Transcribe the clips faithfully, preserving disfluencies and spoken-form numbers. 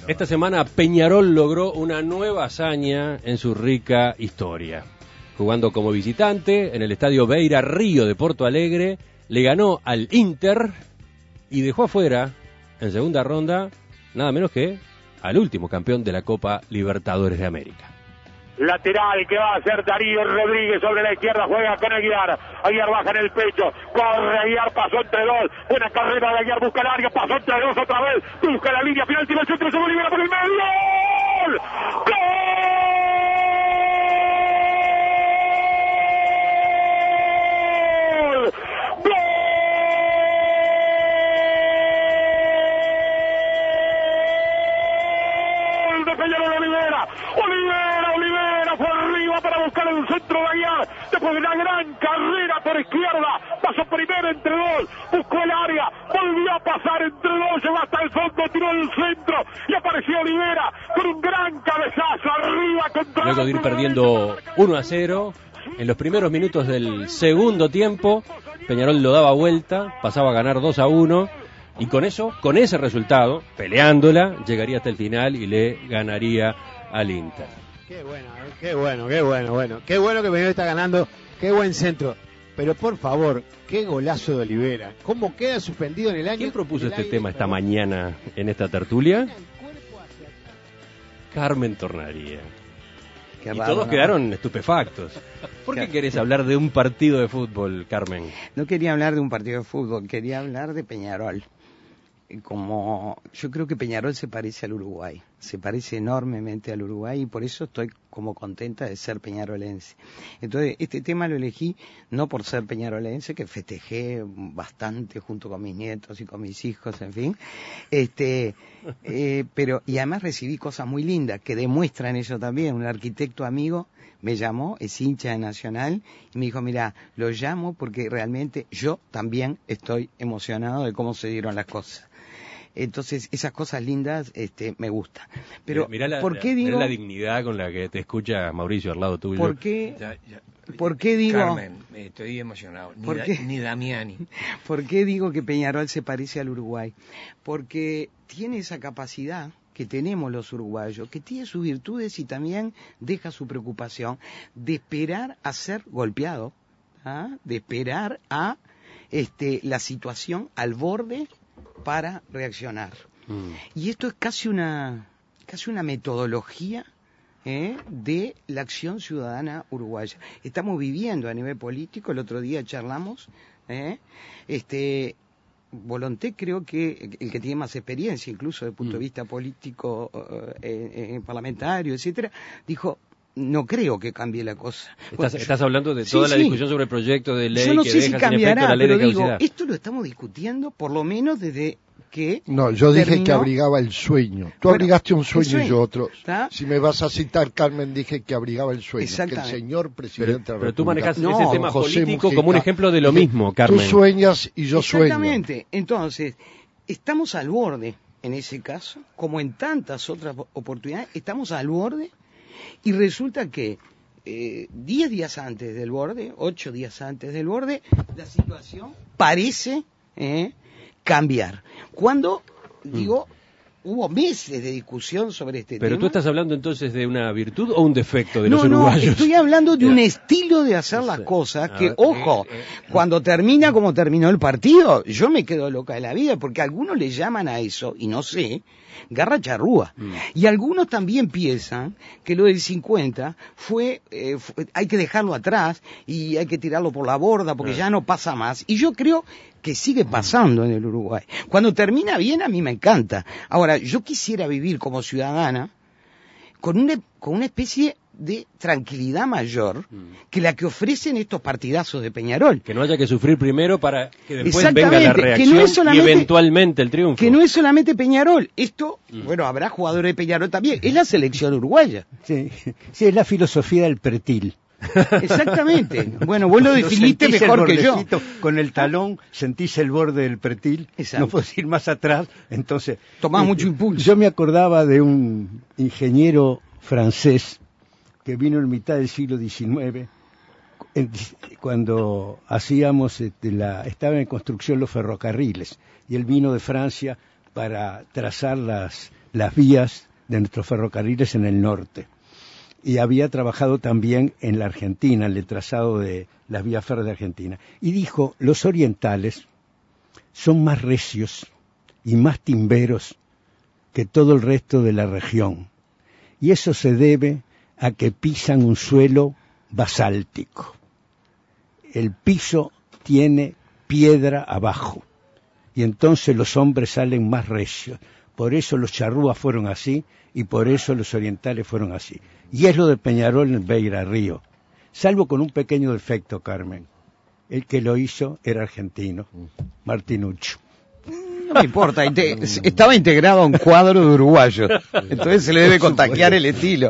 Esta semana Peñarol logró una nueva hazaña en su rica historia. Jugando como visitante en el estadio Beira Río de Porto Alegre, le ganó al Inter y dejó afuera, en segunda ronda, nada menos que al último campeón de la Copa Libertadores de América. Lateral que va a hacer Darío Rodríguez sobre la izquierda, juega con Aguiar. Aguiar baja en el pecho, corre Aguiar, pasó entre dos. Buena carrera de Aguiar, busca el área, pasó entre dos otra vez. Busca la línea final, tira el centro, se libera por el medio. ¡Gol! ¡Gol! Olivera, Olivera fue arriba para buscar el centro de Aguiar, después de una gran carrera por izquierda, pasó primero entre dos, buscó el área, volvió a pasar entre dos, llegó hasta el fondo, tiró el centro y apareció Olivera con un gran cabezazo arriba contra... Luego de ir perdiendo uno a cero, en los primeros minutos del segundo tiempo, Peñarol lo daba vuelta, pasaba a ganar dos a uno, y con eso, con ese resultado, peleándola, llegaría hasta el final y le ganaría al Inter. Qué bueno, qué bueno, qué bueno, bueno. Qué bueno que Peñarol está ganando, qué buen centro. Pero por favor, qué golazo de Olivera. ¿Cómo queda suspendido en el año? ¿Quién propuso este aire, tema esta perdón. mañana en esta tertulia? Carmen Tornaría. Qué Y raro, todos ¿no? quedaron estupefactos. ¿Por qué querés hablar de un partido de fútbol, Carmen? No quería hablar de un partido de fútbol, quería hablar de Peñarol. Como yo creo que Peñarol se parece al Uruguay, se parece enormemente al Uruguay y por eso estoy como contenta de ser peñarolense. Entonces este tema lo elegí no por ser peñarolense, que festejé bastante junto con mis nietos y con mis hijos, en fin, este, eh, pero y además recibí cosas muy lindas que demuestran eso también. Un arquitecto amigo me llamó, es hincha de Nacional, y me dijo, mira, lo llamo porque realmente yo también estoy emocionado de cómo se dieron las cosas. Entonces, esas cosas lindas este, me gustan. Pero, mirá la, ¿por qué la, digo...? mirá la dignidad con la que te escucha Mauricio al lado tuyo. ¿Por qué, Ya, ya. ¿por qué digo...? Carmen, estoy emocionado. Ni, ¿Por da, qué? ni Damiani. ¿Por qué digo que Peñarol se parece al Uruguay? Porque tiene esa capacidad que tenemos los uruguayos, que tiene sus virtudes y también deja su preocupación de esperar a ser golpeado, ¿ah? De esperar a este, la situación al borde para reaccionar. Mm. Y esto es casi una, casi una metodología ¿eh? de la acción ciudadana uruguaya. Estamos viviendo a nivel político, el otro día charlamos, ¿eh? este... Volonté creo que el que tiene más experiencia, incluso desde el punto de vista político, eh, eh, parlamentario, etcétera, dijo, no creo que cambie la cosa. Estás, Bueno, estás hablando de sí, toda la sí. discusión sobre el proyecto de ley yo no que sé deja si sin cambiará, efecto la ley pero de digo, caducidad. esto lo estamos discutiendo por lo menos desde que No, yo dije terminó... que abrigaba el sueño. Tú Bueno, abrigaste un sueño, sueño, y yo otro. ¿está? Si me vas a citar, Carmen, dije que abrigaba el sueño. Que el Exactamente. señor presidente Pero, de la pero tú República, manejas No, ese tema José político Mujica, como un ejemplo de lo dije, mismo, Carmen. Tú sueñas y yo sueño. Exactamente. Entonces, estamos al borde, en ese caso, como en tantas otras oportunidades, estamos al borde y resulta que eh, diez días antes del borde, ocho días antes del borde, la situación parece eh, cambiar. Cuando, digo, hubo meses de discusión sobre este Pero tema. tú estás hablando entonces de una virtud o un defecto de no, los no, uruguayos. estoy hablando de Ya. un estilo de hacer Sí. las cosas A que, ver, ojo, eh, eh, cuando termina como terminó el partido, yo me quedo loca de la vida, porque algunos le llaman a eso, y no sé, garra charrúa. Mm. Y algunos también piensan que lo del cincuenta fue, eh, fue, hay que dejarlo atrás y hay que tirarlo por la borda porque ah. ya no pasa más. Y yo creo que sigue pasando en el Uruguay. Cuando termina bien, a mí me encanta. Ahora, yo quisiera vivir como ciudadana con una, con una especie de tranquilidad mayor que la que ofrecen estos partidazos de Peñarol. Que no haya que sufrir primero para que después venga la reacción que no es solamente, y eventualmente el triunfo. Que no es solamente Peñarol. Esto, mm. bueno, habrá jugadores de Peñarol también. Es la selección uruguaya. Sí, sí, es la filosofía del pretil. Exactamente. Bueno, vos lo definiste mejor que yo. Con el talón sentís el borde del pretil, Exacto. no podés ir más atrás, entonces... Tomás eh, mucho impulso. Yo me acordaba de un ingeniero francés que vino en mitad del siglo diecinueve, en, cuando hacíamos, este, la, estaban en construcción los ferrocarriles, y él vino de Francia para trazar las, las vías de nuestros ferrocarriles en el norte. Y había trabajado también en la Argentina, en el trazado de las vías férreas de Argentina. Y dijo, los orientales son más recios y más timberos que todo el resto de la región. Y eso se debe a que pisan un suelo basáltico. El piso tiene piedra abajo. Y entonces los hombres salen más recios. Por eso los charrúas fueron así y por eso los orientales fueron así. Y es lo de Peñarol en Beira Río. Salvo con un pequeño defecto, Carmen. El que lo hizo era argentino, Martinuccio. No me importa, inte- estaba integrado a un cuadro de uruguayos. Entonces se le debe contagiar el estilo.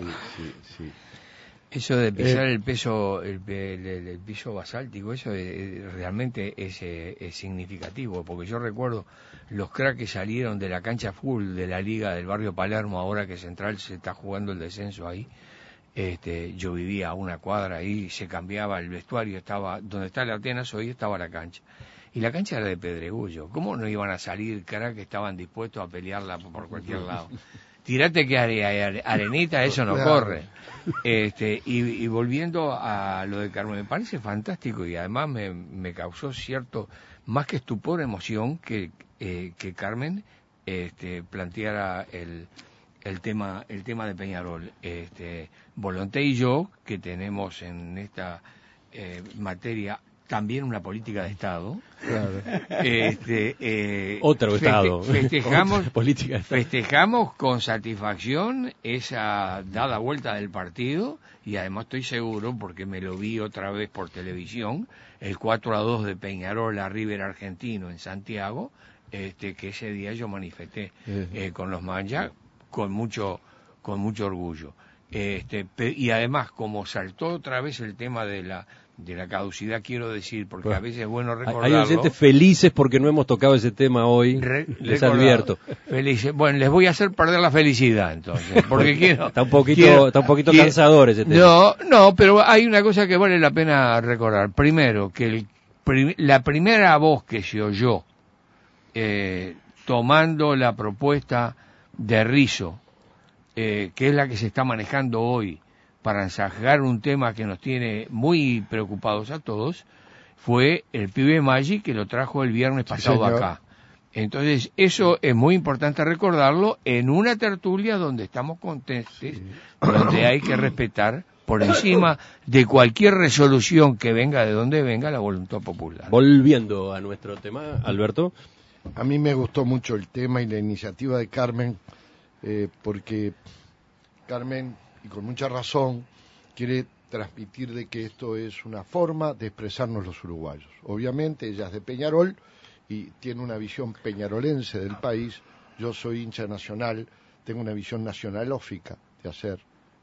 Eso de pisar eh, el peso, el, el, el, el piso basáltico, eso es, realmente es, es significativo, porque yo recuerdo los cracks que salieron de la cancha full de la liga del barrio Palermo, ahora que Central se está jugando el descenso ahí. Este, yo vivía a una cuadra ahí, se cambiaba el vestuario, estaba donde está la Atenas hoy estaba la cancha. Y la cancha era de pedregullo. ¿Cómo no iban a salir cracks que estaban dispuestos a pelearla por cualquier lado? Tirate que are, arenita, eso no corre. Este, y, y volviendo a lo de Carmen, me parece fantástico y además me, me causó cierto, más que estupor, emoción, que, eh, que Carmen este, planteara el, el tema el tema de Peñarol. Este, Volonté y yo, que tenemos en esta eh, materia también una política de Estado. Claro. Este, eh, Otro feste- Estado. Festejamos, Otra política de Estado. festejamos con satisfacción esa dada vuelta del partido y además estoy seguro, porque me lo vi otra vez por televisión, el cuatro a dos de Peñarol a River Argentino en Santiago, este, que ese día yo manifesté eh, con los manchas con mucho, con mucho orgullo. Este, pe- y además, como saltó otra vez el tema de la de la caducidad, quiero decir, porque a veces es bueno recordarlo. Hay oyentes felices porque no hemos tocado ese tema hoy, Re, les recordado. advierto. Felices. Bueno, les voy a hacer perder la felicidad, entonces, porque quiero... Está un poquito, quiero, está un poquito quiero, cansador ese tema. No, no, pero hay una cosa que vale la pena recordar. Primero, que el, prim, la primera voz que se oyó eh, tomando la propuesta de Rizzo, eh, que es la que se está manejando hoy, para ensayar un tema que nos tiene muy preocupados a todos, fue el pibe Maggi, que lo trajo el viernes pasado sí, acá. Entonces, eso es muy importante recordarlo en una tertulia donde estamos contentos, sí. donde hay que respetar por encima de cualquier resolución que venga de donde venga la voluntad popular. Volviendo a nuestro tema, Alberto. A mí me gustó mucho el tema y la iniciativa de Carmen, eh, porque Carmen, y con mucha razón, quiere transmitir de que esto es una forma de expresarnos los uruguayos. Obviamente ella es de Peñarol y tiene una visión peñarolense del país. Yo soy hincha nacional, tengo una visión nacionalófica de hacer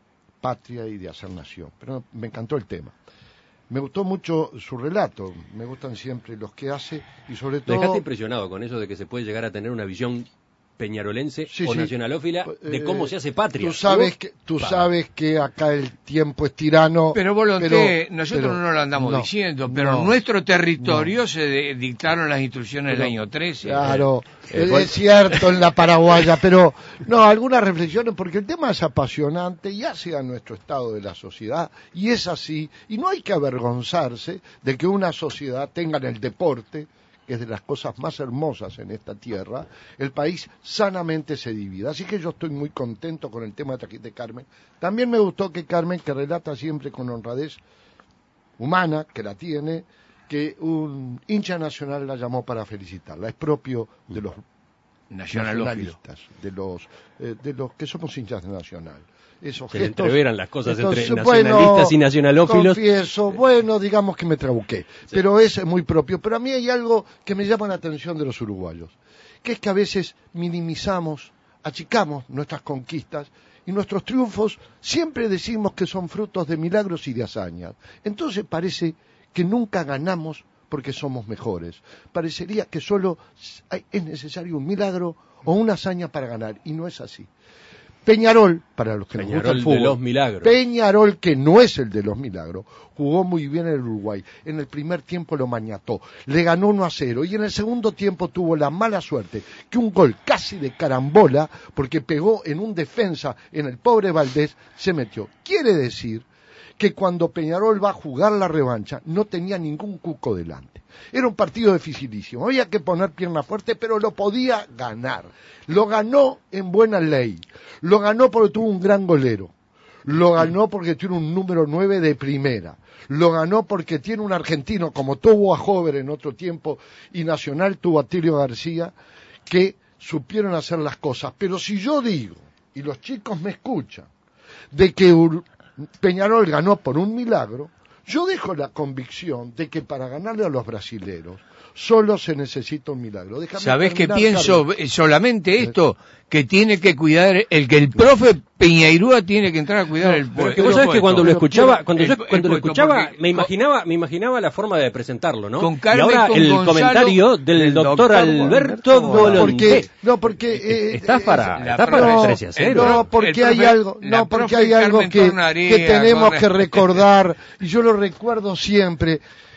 patria y de hacer nación. Pero me encantó el tema. Me gustó mucho su relato, me gustan siempre los que hace y sobre todo... ¿Me dejaste impresionado con eso de que se puede llegar a tener una visión peñarolense sí, o sí. nacionalófila de eh, cómo se hace patria? Tú sabes que tú Para. sabes que acá el tiempo es tirano. Pero Volonté, nosotros pero, no lo andamos no, diciendo, pero no, en nuestro territorio no. se de, dictaron las instrucciones pero, del año trece. Claro, eh, es, es cierto en la paraguaya, pero no, algunas reflexiones, porque el tema es apasionante y hace a nuestro estado de la sociedad, y es así, y no hay que avergonzarse de que una sociedad tenga en el deporte, que es de las cosas más hermosas en esta tierra, el país sanamente se divida. Así que yo estoy muy contento con el tema de Carmen. También me gustó que Carmen, que relata siempre con honradez humana, que la tiene, que un hincha nacional la llamó para felicitarla. Es propio de los nacionalistas, de los, eh, de los que somos hinchas de Nacional. Esos Se gestos, entreveran las cosas entonces, entre nacionalistas bueno, y nacionalófilos. Confieso, bueno, digamos que me trabuqué, sí. Pero es muy propio. Pero a mí hay algo que me llama la atención de los uruguayos, que es que a veces minimizamos, achicamos nuestras conquistas y nuestros triunfos siempre decimos que son frutos de milagros y de hazañas. Entonces parece que nunca ganamos porque somos mejores. Parecería que solo hay, es necesario un milagro o una hazaña para ganar, y no es así. Peñarol, para los que nos gusta Peñarol el fútbol, de los Milagros. Peñarol, que no es el de los Milagros, jugó muy bien en el Uruguay. En el primer tiempo lo maniató, le ganó uno a cero, y en el segundo tiempo tuvo la mala suerte que un gol casi de carambola, porque pegó en un defensa, en el pobre Valdés, se metió. Quiere decir que cuando Peñarol va a jugar la revancha, no tenía ningún cuco delante. Era un partido dificilísimo, había que poner pierna fuerte, pero lo podía ganar. Lo ganó en buena ley, lo ganó porque tuvo un gran golero, lo ganó porque tiene un número nueve de primera, lo ganó porque tiene un argentino, como tuvo a Hover en otro tiempo, y Nacional tuvo a Tilio García, que supieron hacer las cosas. Pero si yo digo, y los chicos me escuchan, de que Ur- Peñarol ganó por un milagro, yo dejo la convicción de que para ganarle a los brasileros solo se necesita un milagro. Déjame ¿Sabés qué terminar, pienso? Carlos. Solamente esto, que tiene que cuidar, el que el profe Peñairúa tiene que entrar a cuidar el Porque el vos sabés que puesto. cuando lo escuchaba, cuando El- yo el cuando lo puesto, escuchaba, porque- me imaginaba, me imaginaba la forma de presentarlo, ¿no? Con y Carmen, ahora con el Gonzalo, comentario del, del doctor, doctor Alberto Alberto Volonté. Porque, no, porque... eh, Estás eh, para, la estás profe- para no, tres y a cero. no, El porque profe- hay algo, la no, porque profe hay algo Carmen que, Tornarea, que tenemos con- que recordar, y yo lo recuerdo siempre.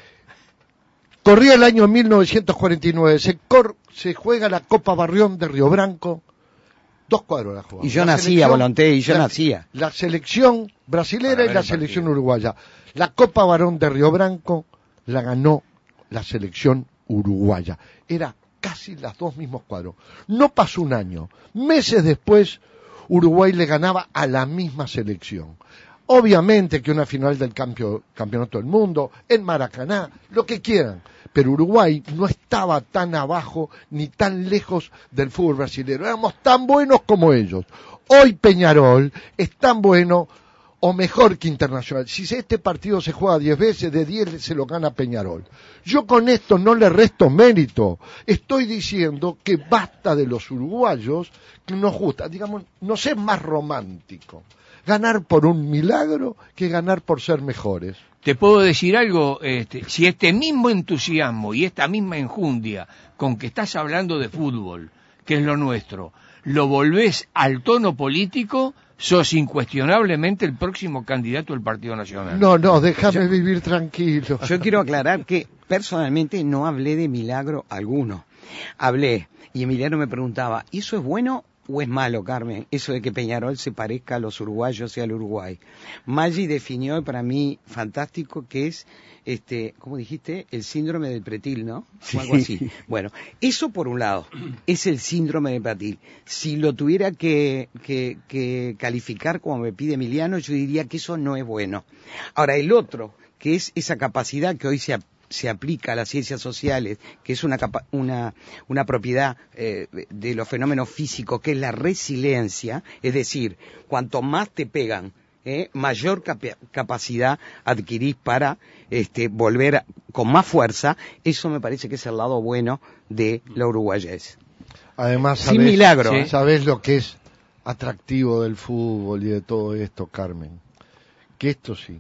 Corría el año mil novecientos cuarenta y nueve, se, cor, se juega la Copa Barrión de Río Branco, dos cuadros la jugamos. Y yo La nacía, selección- Volonté, y yo la, nacía. La selección brasilera Para y ver la el selección partido. uruguaya. La Copa Barón de Río Branco la ganó la selección uruguaya. Era casi los dos mismos cuadros. No pasó un año. Meses después, Uruguay le ganaba a la misma selección. Obviamente que una final del campio, campeonato del mundo, en Maracaná, lo que quieran. Pero Uruguay no estaba tan abajo ni tan lejos del fútbol brasileño. Éramos tan buenos como ellos. Hoy Peñarol es tan bueno o mejor que Internacional. Si este partido se juega diez veces, de diez se lo gana Peñarol. Yo con esto no le resto mérito. Estoy diciendo que basta de los uruguayos que nos gusta. Digamos, nos es más romántico ganar por un milagro que ganar por ser mejores. Te puedo decir algo, este, si este mismo entusiasmo y esta misma enjundia con que estás hablando de fútbol, que es lo nuestro, lo volvés al tono político, sos incuestionablemente el próximo candidato del Partido Nacional. No, no, déjame vivir tranquilo. Yo quiero aclarar que personalmente no hablé de milagro alguno. Hablé, y Emiliano me preguntaba, ¿y eso es bueno o es malo, Carmen? Eso de que Peñarol se parezca a los uruguayos y al Uruguay. Maggi definió para mí fantástico que es, este, ¿cómo dijiste? El síndrome del pretil, ¿no? O algo así. Bueno, eso por un lado, es el síndrome del pretil. Si lo tuviera que, que, que calificar como me pide Emiliano, yo diría que eso no es bueno. Ahora, el otro, que es esa capacidad que hoy se se aplica a las ciencias sociales, que es una capa una, una propiedad eh, de los fenómenos físicos, que es la resiliencia, es decir, cuanto más te pegan, eh, mayor cap- capacidad adquirís para este, volver a, con más fuerza. Eso me parece que es el lado bueno de la uruguayés. Además, Sin sabés, milagro. ¿sí? ¿Sabés lo que es atractivo del fútbol y de todo esto, Carmen? Que esto sí,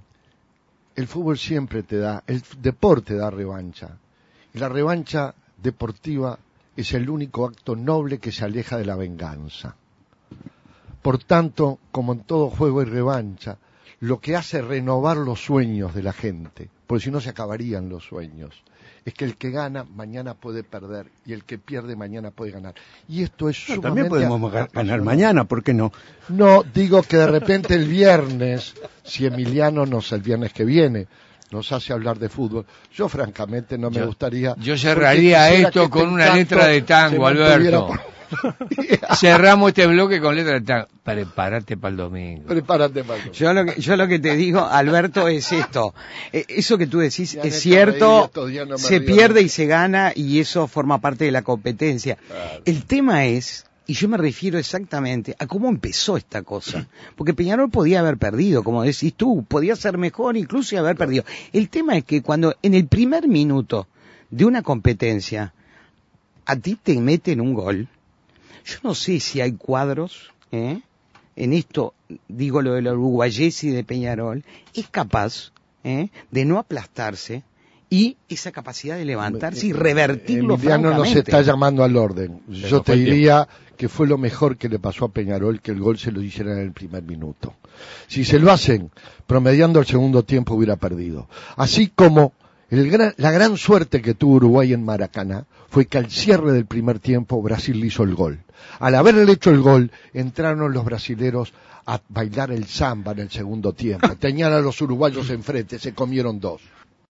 el fútbol siempre te da, el deporte da revancha. Y la revancha deportiva es el único acto noble que se aleja de la venganza. Por tanto, como en todo juego hay revancha, lo que hace renovar los sueños de la gente, porque si no se acabarían los sueños, es que el que gana mañana puede perder y el que pierde mañana puede ganar. Y esto es No, sumamente también podemos ga- ganar apasionante. mañana, ¿por qué no? No, digo que de repente el viernes, si Emiliano nos, el viernes que viene, nos hace hablar de fútbol, yo francamente no me Yo- gustaría... yo porque cerraría quisiera esto que con este una encanto letra de tango, se mantuviera Alberto. por- Cerramos este bloque con letra de tango. Prepárate para el domingo. Prepárate, Marco. Yo lo que, yo lo que te digo, Alberto, es esto. Eh, eso que tú decís Me han es hecho cierto, reír estos días, no me se río pierde nunca. y se gana y eso forma parte de la competencia. Claro. El tema es, y yo me refiero exactamente a cómo empezó esta cosa. Porque Peñarol podía haber perdido, como decís tú, podía ser mejor incluso y haber perdido. El tema es que cuando en el primer minuto de una competencia a ti te meten un gol, yo no sé si hay cuadros, ¿eh? En esto, digo lo de la uruguayés y de Peñarol, es capaz ¿eh? de no aplastarse y esa capacidad de levantarse y revertirlo Emiliano nos francamente. está llamando al orden. Se Yo nos fue te el diría que fue lo mejor que le pasó a Peñarol que el gol se lo hicieran en el primer minuto. Si se lo hacen promediando el segundo tiempo hubiera perdido. Así como el gran, la gran suerte que tuvo Uruguay en Maracaná fue que al cierre del primer tiempo Brasil hizo el gol. Al haberle hecho el gol entraron los brasileros a bailar el samba en el segundo tiempo. Tenían a los uruguayos enfrente, se comieron dos.